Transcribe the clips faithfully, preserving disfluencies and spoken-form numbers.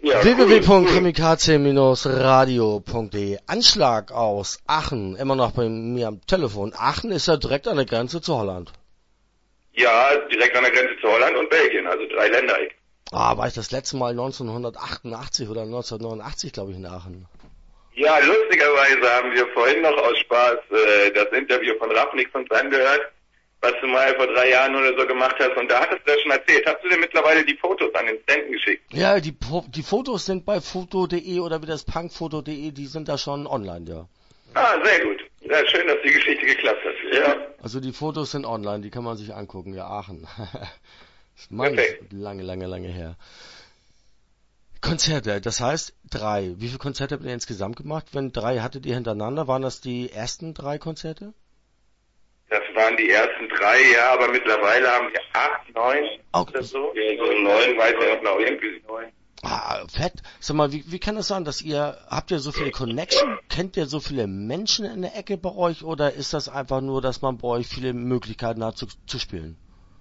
Ja, w w w punkt cool, kamikaze radio punkt de. Anschlag aus Aachen, immer noch bei mir am Telefon. Aachen ist ja direkt an der Grenze zu Holland. Ja, direkt an der Grenze zu Holland und Belgien, also drei Länder. Ah, war ich das letzte Mal neunzehnhundertachtundachtzig oder neunzehnhundertneunundachtzig, glaube ich, in Aachen. Ja, lustigerweise haben wir vorhin noch aus Spaß äh, das Interview von Raffnix uns angehört, was du mal vor drei Jahren oder so gemacht hast, und da hattest du das schon erzählt. Hast du dir mittlerweile die Fotos an den Ständen geschickt? Ja, die, die Fotos sind bei foto punkt de oder wie das punkfoto punkt de, die sind da schon online, ja. Ah, sehr gut. Ja, schön, dass die Geschichte geklappt hat. Ja. Also die Fotos sind online, die kann man sich angucken, ja, Aachen. Mann, Okay. lange, lange, lange her. Konzerte, das heißt drei. Wie viele Konzerte habt ihr insgesamt gemacht? Wenn drei hattet ihr hintereinander, waren das die ersten drei Konzerte? Das waren die ersten drei, ja, aber mittlerweile haben wir acht, neun, Okay. oder so? Ja, so neun, weiß ich nicht, noch irgendwie neun. Ah, fett. Sag mal, wie, wie kann das sein, dass ihr, habt ihr so viele Connection? Kennt ihr so viele Menschen in der Ecke bei euch? Oder ist das einfach nur, dass man bei euch viele Möglichkeiten hat zu, zu spielen?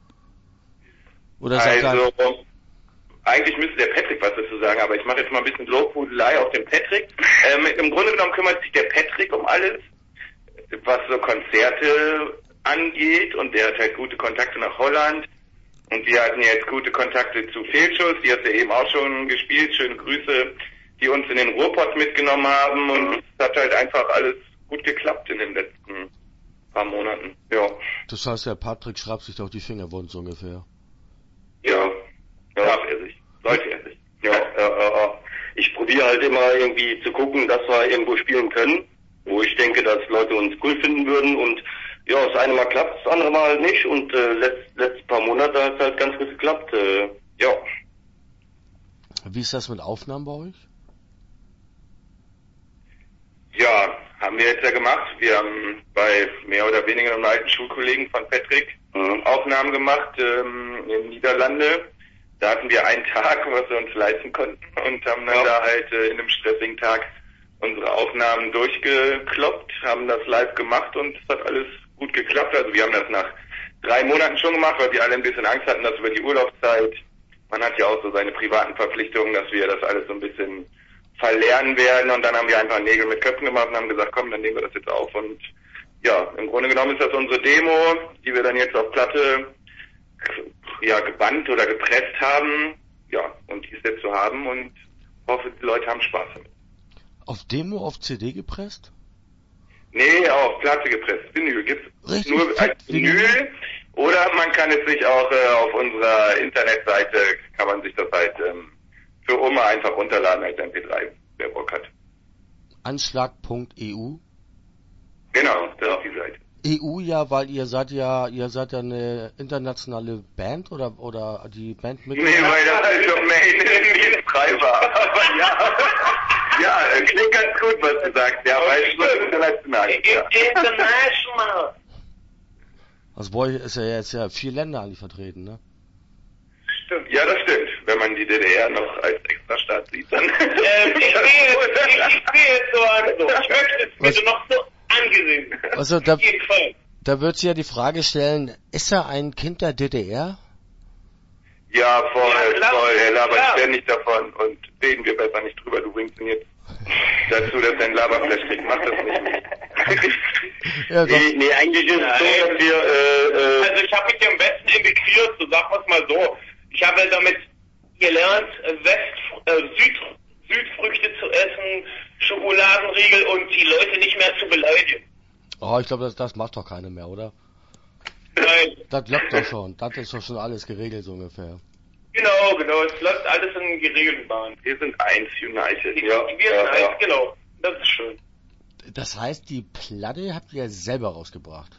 Oder seid Also, ihr... eigentlich müsste der Patrick was dazu sagen, aber ich mache jetzt mal ein bisschen Lobhudelei auf den Patrick. Ähm, Im Grunde genommen kümmert sich der Patrick um alles, was so Konzerte angeht, und der hat halt gute Kontakte nach Holland. Und wir hatten jetzt gute Kontakte zu Fehlschuss, die hat ja eben auch schon gespielt. Schöne Grüße, die uns in den Ruhrpott mitgenommen haben, und es hat halt einfach alles gut geklappt in den letzten paar Monaten. Ja. Das heißt, der Patrick schreibt sich doch die Fingerwunds ungefähr. Ja, darf er sich. Sollte er sich. Ja, ja, ja, ja. Ich probiere halt immer irgendwie zu gucken, dass wir irgendwo spielen können, wo ich denke, dass Leute uns cool finden würden, und ja, das eine Mal klappt, das andere Mal halt nicht, und äh, letzt, letzte paar Monate hat es halt ganz gut geklappt, äh, ja. Wie ist das mit Aufnahmen bei euch? Ja, haben wir jetzt ja gemacht. Wir haben bei mehr oder weniger einem alten Schulkollegen von Patrick Mhm. Aufnahmen gemacht ähm, in den Niederlande. Da hatten wir einen Tag, was wir uns leisten konnten, und haben dann Ja. da halt äh, in einem stressigen Tag unsere Aufnahmen durchgekloppt, haben das live gemacht, und es hat alles gut geklappt. Also wir haben das nach drei Monaten schon gemacht, weil wir alle ein bisschen Angst hatten, dass über die Urlaubszeit, man hat ja auch so seine privaten Verpflichtungen, dass wir das alles so ein bisschen verlernen werden, und dann haben wir einfach Nägel mit Köpfen gemacht und haben gesagt, komm, dann nehmen wir das jetzt auf. Und ja, im Grunde genommen ist das unsere Demo, die wir dann jetzt auf Platte ja gebannt oder gepresst haben, ja, und die ist jetzt zu haben, und hoffe, die Leute haben Spaß damit. Auf Demo, auf C D gepresst? Nee, auf Platte gepresst. Vinyl gibt's Richtig nur fett als Vinyl, Vinyl. oder man kann es sich auch äh, auf unserer Internetseite, kann man sich das halt ähm, für Oma einfach runterladen als M P drei, wer Bock hat. Anschlag punkt e u. Genau, das ist die Seite. E U ja, weil ihr seid ja, ihr seid ja eine internationale Band oder oder die Band mit. Nee, weil das halt Domain irgendwie frei war. Aber ja, ja, äh, klingt ganz gut, was du sagst. Ja, weil es ist international. Ja. International. Also bei euch ist ja jetzt ja vier Länder eigentlich vertreten, ne? Stimmt. Ja, das stimmt. Wenn man die D D R noch als Extrastaat sieht, dann... Ähm, ich sehe jetzt, ich, ich sehe jetzt so an, so. Ich möchte es bitte noch so angesehen. Also da, Auf jeden Fall. da wird sie ja die Frage stellen, ist er ein Kind der D D R? Ja, voll, Ja, klar. voll. Er labert Klar. ständig davon, und reden wir besser nicht drüber. Du bringst ihn jetzt dazu, dass er einen Laberflash kriegt. Mach das nicht mehr. Ja, doch. Nee, nee, eigentlich ist es so, dass wir, äh, äh, Also ich habe mich am besten integriert, so sagen wir es mal so. Ich habe damit gelernt, äh, West, äh, Süd, Südfrüchte zu essen, Schokoladenriegel und die Leute nicht mehr zu beleidigen. Oh, ich glaube, das, das macht doch keiner mehr, oder? Nein, Das läuft doch schon. Das ist doch schon alles geregelt, so ungefähr. genau, genau. Es läuft alles in geregelten Bahnen. Wir sind eins, United. Ja, Wir sind ja, eins, ja. genau. Das ist schön. Das heißt, die Platte habt ihr selber rausgebracht.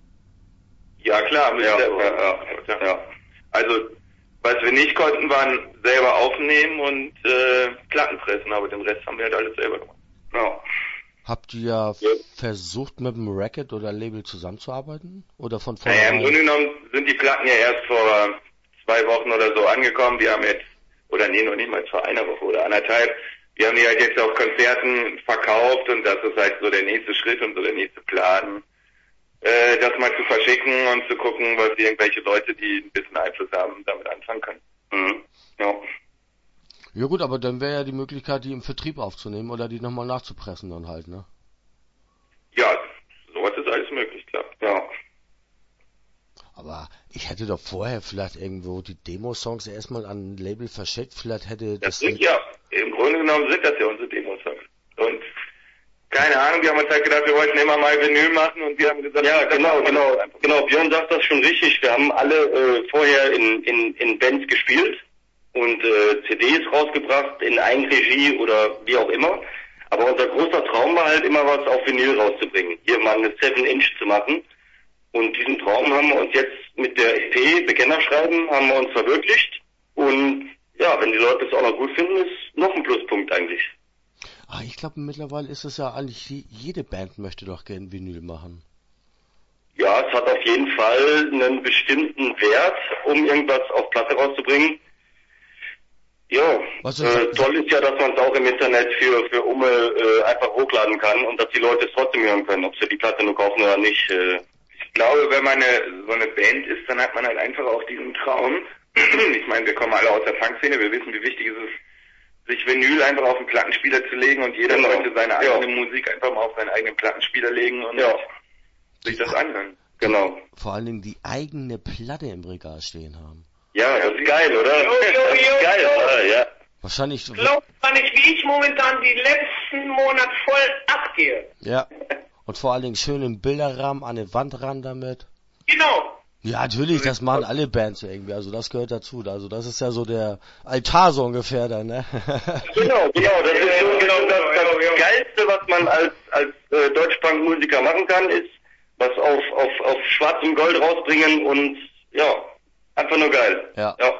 Ja, klar. Mit ja, selber. ja, ja, ja. Also, was wir nicht konnten, waren selber aufnehmen und äh, Platten pressen, aber den Rest haben wir halt alles selber gemacht. Ja. Habt ihr Ja. versucht, mit einem Racket oder Label zusammenzuarbeiten? Oder von Naja, im vornherein? Grunde genommen sind die Platten ja erst vor zwei Wochen oder so angekommen. Wir haben jetzt, oder nee, noch nicht mal vor einer Woche oder anderthalb, wir haben die halt jetzt auf Konzerten verkauft, und das ist halt so der nächste Schritt und so der nächste Plan, äh, das mal zu verschicken und zu gucken, was irgendwelche Leute, die ein bisschen Einfluss haben, damit anfangen können. Mhm. Ja. Ja gut, aber dann wäre ja die Möglichkeit, die im Vertrieb aufzunehmen oder die nochmal nachzupressen dann halt, ne? Ja, sowas ist alles möglich, klar. Ja. Aber ich hätte doch vorher vielleicht irgendwo die Demo-Songs erstmal an ein Label verschickt, vielleicht hätte das... Das sind ja, im Grunde genommen sind das ja unsere Demo-Songs. Und keine Ahnung, wir haben uns halt gedacht, wir wollten immer mal Vinyl machen und wir haben gesagt... Ja, genau, genau, genau, Björn sagt das schon richtig, wir haben alle äh, vorher in, in, in Bands gespielt und äh, C Ds rausgebracht, in Eigenregie oder wie auch immer. Aber unser großer Traum war halt immer, was auf Vinyl rauszubringen. Hier mal eine seven inch zu machen. Und diesen Traum haben wir uns jetzt mit der E P Bekenner schreiben, haben wir uns verwirklicht. Und ja, wenn die Leute es auch noch gut finden, ist noch ein Pluspunkt eigentlich. Ah, ich glaube mittlerweile ist es ja eigentlich, jede Band möchte doch gerne Vinyl machen. Ja, es hat auf jeden Fall einen bestimmten Wert, um irgendwas auf Platte rauszubringen. Ja, äh, toll ist ja, dass man es auch im Internet für für Umme äh, einfach hochladen kann und dass die Leute es trotzdem hören können, ob sie die Platte nur kaufen oder nicht. Äh. Ich glaube, wenn man eine, so eine Band ist, dann hat man halt einfach auch diesen Traum. Ich meine, wir kommen alle aus der Punkszene, wir wissen, wie wichtig es ist, sich Vinyl einfach auf den Plattenspieler zu legen und jeder genau. sollte seine eigene ja. Musik einfach mal auf seinen eigenen Plattenspieler legen und ja. sich das anhören. Genau. Vor allen Dingen die eigene Platte im Regal stehen haben. Ja, das ist geil, oder? Jo, jo, das ist jo, geil, jo. oder? Ja. Wahrscheinlich... Glaubt man nicht, wie ich momentan die letzten Monat voll abgehe. Ja. Und vor allen Dingen schön im Bilderrahmen an die Wand ran damit. Genau. Ja, natürlich, das machen alle Bands irgendwie, also das gehört dazu. Also das ist ja so der Altar so ungefähr dann, ne? Genau, genau, das ist so genau das, das Geilste, was man als als äh, Deutschpunk-Musiker machen kann, ist was auf auf auf schwarzem Gold rausbringen und ja, einfach nur geil. Ja. ja.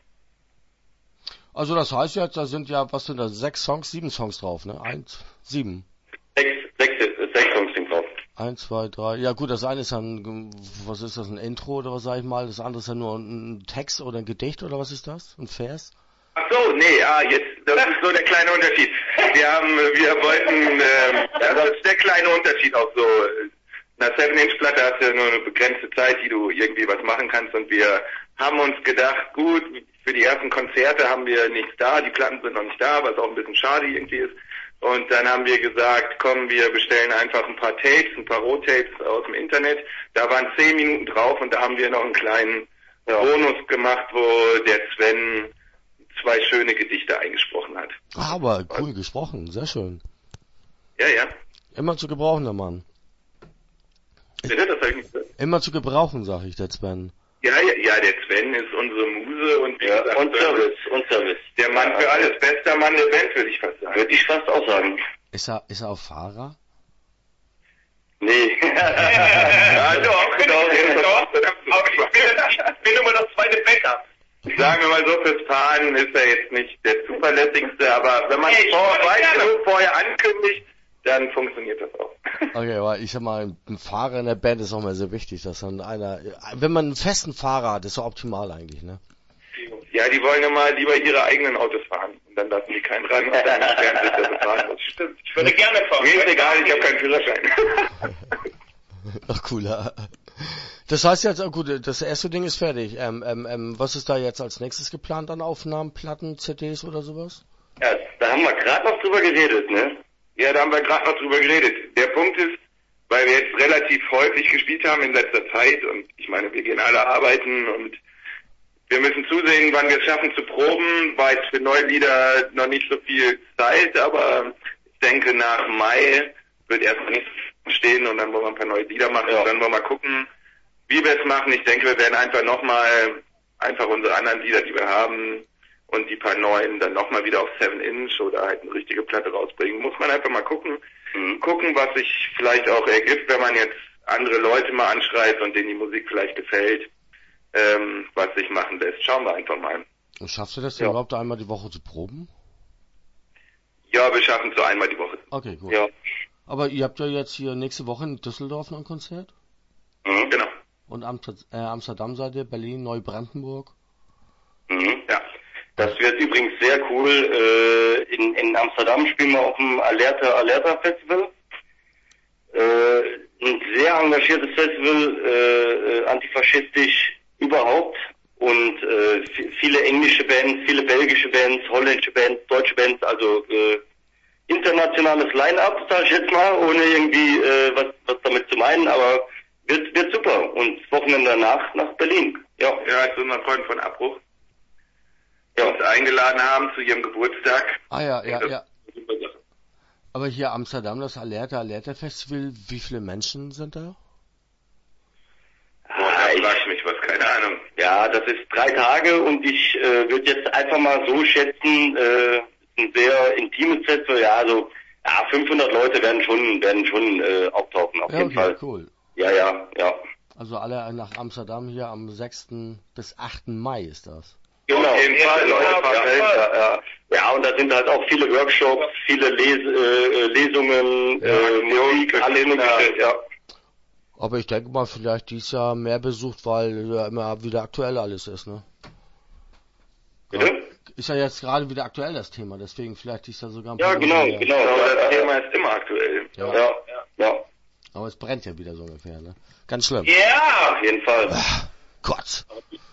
Also das heißt jetzt, da sind ja, was sind da, sechs Songs, sieben Songs drauf, ne? Eins, sieben. Sechs, sechs, sechs Songs sind drauf. Eins, zwei, drei. Ja gut, das eine ist dann, was ist das, ein Intro oder was sag ich mal? Das andere ist ja nur ein Text oder ein Gedicht oder was ist das? Ein Vers? Ach so, nee, ah, jetzt, das ist so der kleine Unterschied. Wir haben, wir wollten, ähm, ja, das ist der kleine Unterschied auch so. Eine seven inch Platte hast du nur eine begrenzte Zeit, die du irgendwie was machen kannst und wir haben uns gedacht, gut, für die ersten Konzerte haben wir nichts da, die Platten sind noch nicht da, was auch ein bisschen schade irgendwie ist. Und dann haben wir gesagt, komm, wir bestellen einfach ein paar Tapes, ein paar Rohtapes aus dem Internet. Da waren zehn Minuten drauf und da haben wir noch einen kleinen ja. Bonus gemacht, wo der Sven zwei schöne Gedichte eingesprochen hat. Aber cool und, gesprochen, sehr schön. Ja, ja. Immer zu gebrauchen, der Mann. Bitte, das hab ich nicht gehört. Immer zu gebrauchen, sag ich, der Sven. Ja, ja, ja, der Sven ist unsere Muse und wie ja, gesagt, und Service, und Service. Der Mann für alles, bester Mann der Band, würde ich fast sagen. Würde ich fast auch sagen. Ist er, ist er auch Fahrer? Nee. ja, doch, doch, doch. Aber ich bin, ich bin immer das zweite Backup. Sagen wir mal so, fürs Fahren ist er jetzt nicht der zuverlässigste, aber wenn man es vor, vorher ankündigt, dann funktioniert das auch. Okay, aber ich sag mal, ein Fahrer in der Band ist auch mal sehr wichtig, dass dann einer, wenn man einen festen Fahrer hat, ist so optimal eigentlich, ne? Ja, die wollen immer lieber ihre eigenen Autos fahren und dann lassen die keinen ran und dann werden sich das fahren. Das stimmt. Ich würde gerne fahren. Mir ist egal, ich habe keinen Führerschein. Ach, cooler. Das heißt jetzt, gut, das erste Ding ist fertig. Ähm, ähm, ähm, was ist da jetzt als nächstes geplant an Aufnahmen, Platten, C Ds oder sowas? Ja, da haben wir gerade noch drüber geredet, ne? Ja, da haben wir gerade noch drüber geredet. Der Punkt ist, weil wir jetzt relativ häufig gespielt haben in letzter Zeit und ich meine, wir gehen alle arbeiten und wir müssen zusehen, wann wir es schaffen zu proben, war jetzt für neue Lieder noch nicht so viel Zeit, aber ich denke nach Mai wird erstmal nichts stehen und dann wollen wir ein paar neue Lieder machen ja. und dann wollen wir mal gucken, wie wir es machen. Ich denke, wir werden einfach nochmal einfach unsere anderen Lieder, die wir haben, und die paar neuen dann nochmal wieder auf seven inch oder halt eine richtige Platte rausbringen. Muss man einfach mal gucken, mhm. gucken, was sich vielleicht auch ergibt, wenn man jetzt andere Leute mal anschreibt und denen die Musik vielleicht gefällt, ähm, was sich machen lässt. Schauen wir einfach mal. Und schaffst du das denn ja. überhaupt einmal die Woche zu proben? Ja, wir schaffen es so einmal die Woche. Okay, gut. Ja. Aber ihr habt ja jetzt hier nächste Woche in Düsseldorf noch ein Konzert? Mhm, genau. Und Amsterdam, äh, Amsterdam seid ihr, Berlin, Neubrandenburg? Mhm, ja. Das wird übrigens sehr cool. Äh, in, in Amsterdam spielen wir auf dem Alerta Alerta Festival. Äh, ein sehr engagiertes Festival, äh, antifaschistisch überhaupt. und äh, viele englische Bands, viele belgische Bands, holländische Bands, deutsche Bands, also äh, internationales Line-Up, sag ich jetzt mal, ohne irgendwie äh, was, was damit zu meinen, aber wird wird super. Und das Wochenende danach nach Berlin. Ja, ja, ich bin mal Freund von Abbruch. Ja. Uns eingeladen haben zu ihrem Geburtstag. Ah ja, ja, Das ja. ist eine super Sache. Aber hier Amsterdam, das Alerta Alerta Festival, wie viele Menschen sind da? Boah, da fragst mich was, keine Ahnung. Ja, das ist drei Tage und ich äh, würde jetzt einfach mal so schätzen, äh, ein sehr intimes Set, so, ja, also ja, fünfhundert Leute werden schon werden schon äh, auftauchen, auf Ja, jeden okay, Fall. cool. Ja, ja, ja. Also alle nach Amsterdam hier am sechsten bis achten Mai ist das. Genau, Auf jeden Fall, Leute, ja, ja, ja. Ja, und da sind halt auch viele Workshops, viele Les äh, Lesungen, Ja, äh, Musik, alles mögliche, ja. Aber ich denke mal, vielleicht dieses Jahr mehr besucht, weil ja immer wieder aktuell alles ist, ne? Bitte? Ist ja jetzt gerade wieder aktuell das Thema, deswegen vielleicht ist da sogar ein Ja, paar genau, wieder. genau. Aber Ja, das ja, Thema ist immer aktuell. Ja. ja, ja, Aber es brennt ja wieder so ungefähr, ne? Ganz schlimm. Ja! auf jeden Fall. Gott.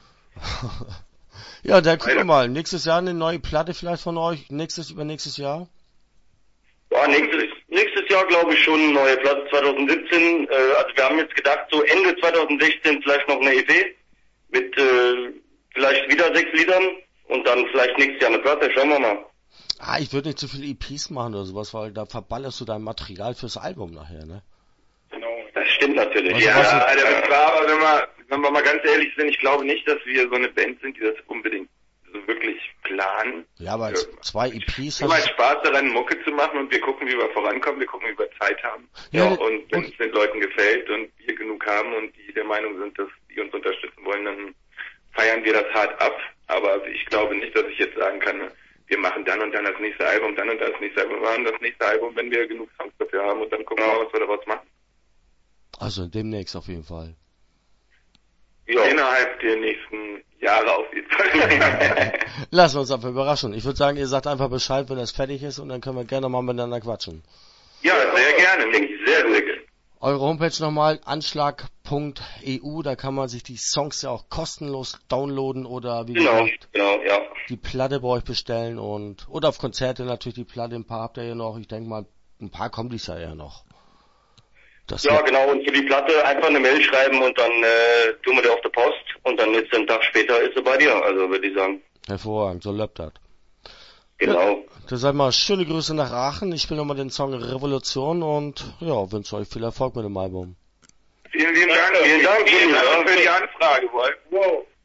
Ja, dann gucken wir mal. Nächstes Jahr eine neue Platte vielleicht von euch. Nächstes, übernächstes Jahr. Ja, nächstes, nächstes Jahr glaube ich schon neue Platte zwanzig siebzehn. Äh, also wir haben jetzt gedacht, so Ende zwanzig sechzehn vielleicht noch eine E P mit äh, vielleicht wieder sechs Liedern und dann vielleicht nächstes Jahr eine Platte. Schauen wir mal. Ah, ich würde nicht zu viele E Ps machen oder sowas, weil da verballerst du dein Material fürs Album nachher, ne? Genau. Das stimmt natürlich. Also Ja, was- Alter, das war aber, wenn wir, wenn wir mal ganz ehrlich sind, ich glaube nicht, dass wir so eine Band sind, die das unbedingt so wirklich planen. Ja, aber als zwei E Ps Wir haben halt hast Spaß daran, Mucke zu machen und wir gucken, wie wir vorankommen, wir gucken, wie wir Zeit haben. Ja, Ja, und wenn okay. es den Leuten gefällt und wir genug haben und die der Meinung sind, dass die uns unterstützen wollen, dann feiern wir das hart ab. Aber ich glaube nicht, dass ich jetzt sagen kann, wir machen dann und dann das nächste Album, dann und dann das nächste Album. Wir machen das nächste Album, wenn wir genug Songs dafür haben und dann gucken wir mal, was wir daraus machen. also demnächst auf jeden Fall. Ja. Innerhalb der nächsten Jahre auf jeden Fall. Lassen wir uns einfach überraschen. Ich würde sagen, ihr sagt einfach Bescheid, wenn das fertig ist und dann können wir gerne mal miteinander quatschen. Ja, sehr gerne, Nick, sehr, sehr gerne. Eure Homepage nochmal, anschlag punkt e u, da kann man sich die Songs ja auch kostenlos downloaden oder wie Genau, gesagt, genau, ja. die Platte bei euch bestellen und oder auf Konzerte natürlich die Platte, ein paar habt ihr ja noch, ich denke mal, ein paar kommen dies Jahr ja noch. Das Ja, wär- genau, und für die Platte einfach eine Mail schreiben und dann äh, tun wir die auf der Post und dann jetzt einen Tag später ist sie bei dir, also würde ich sagen. hervorragend, so läuft das. Genau. Dann sag mal, schöne Grüße nach Aachen, ich spiele nochmal den Song Revolution und ja, wünsche euch viel Erfolg mit dem Album. Vielen lieben Dank. Vielen Dank, Vielen Jimmy. Dank für die Anfrage, Wolf. Wow.